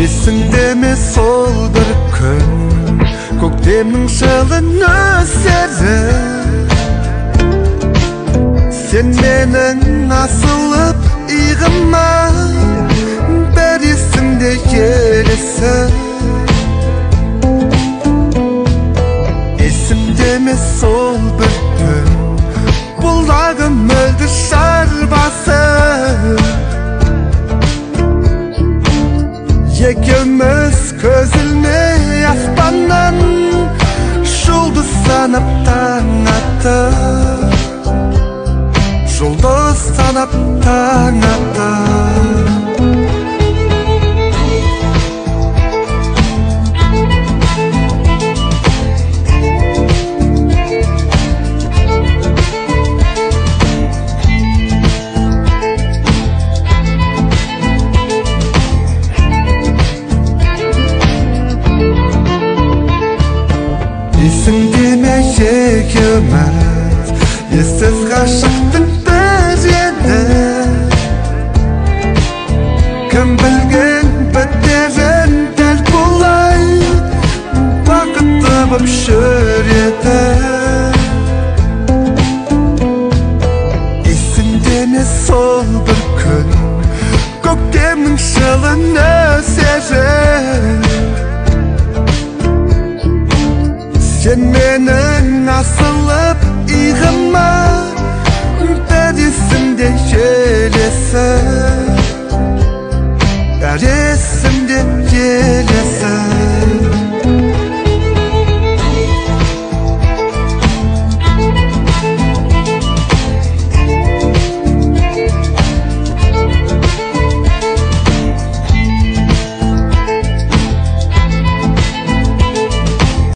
Есіңде ме сол бір күн, көктемнің жылын өсері, сен менің асылып иығыма, бір есіңде елесі. Есімде ме сол бір түн, бұлдағы мөлдір шарбасы, екеуміз көз ілмей аспаннан жұлдыз санап таң атты, жұлдыз санап таң атты. Есіңде ме екеуміз ессіз ғашықтың бір еді, кім білген біттерін дәл бұлай бақытты боп жүреді. Есіңде ме сол бір күн, көктемнің жылын өсері, сен мені